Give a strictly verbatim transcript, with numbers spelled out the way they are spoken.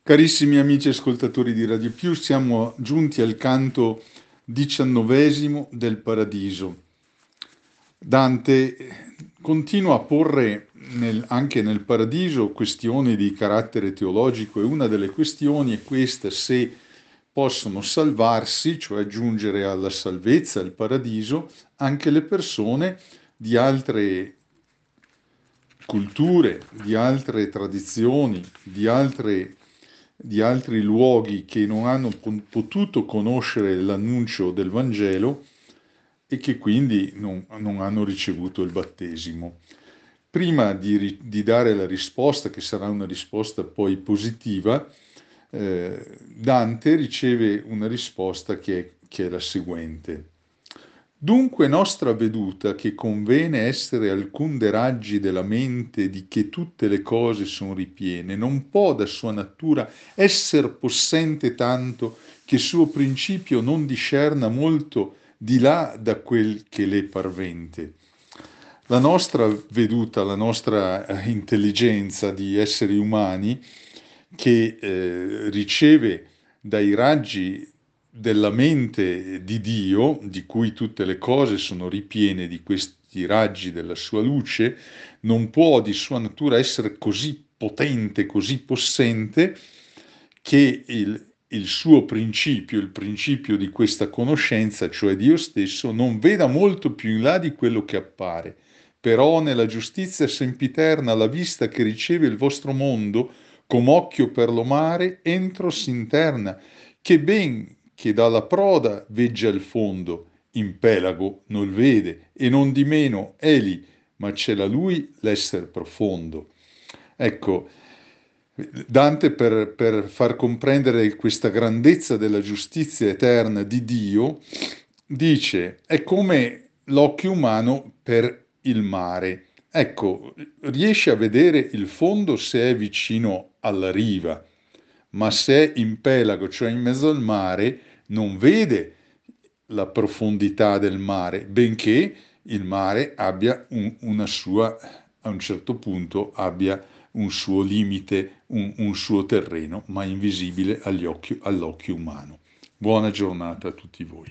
Carissimi amici ascoltatori di Radio Più, siamo giunti al canto diciannovesimo del Paradiso. Dante continua a porre nel, anche nel Paradiso questioni di carattere teologico, e una delle questioni è questa: se possono salvarsi, cioè giungere alla salvezza, al Paradiso, anche le persone di altre culture, di altre tradizioni, di altre di altri luoghi che non hanno potuto conoscere l'annuncio del Vangelo e che quindi non, non hanno ricevuto il battesimo. Prima di, di dare la risposta, che sarà una risposta poi positiva, eh, Dante riceve una risposta che è, che è la seguente. Dunque nostra veduta, che convene essere alcun de raggi della mente di che tutte le cose son ripiene, non può da sua natura esser possente tanto che suo principio non discerna molto di là da quel che le parvente. La nostra veduta, la nostra intelligenza di esseri umani, che eh, riceve dai raggi della mente di Dio, di cui tutte le cose sono ripiene di questi raggi della sua luce, non può di sua natura essere così potente, così possente, che il, il suo principio, il principio di questa conoscenza, cioè Dio stesso, non veda molto più in là di quello che appare. Però nella giustizia sempiterna, alla vista che riceve il vostro mondo, com occhio per lo mare, entro s'interna, che ben che dalla proda veggia il fondo, in pelago non vede, e non di meno è lì, ma c'è la lui l'esser profondo. Ecco, Dante, per, per far comprendere questa grandezza della giustizia eterna di Dio, dice: è come l'occhio umano per il mare. Ecco, riesce a vedere il fondo se è vicino alla riva, ma se è in pelago, cioè in mezzo al mare, non vede la profondità del mare, benché il mare abbia un, una sua, a un certo punto, abbia un suo limite, un, un suo terreno, ma invisibile agli occhi, all'occhio umano. Buona giornata a tutti voi.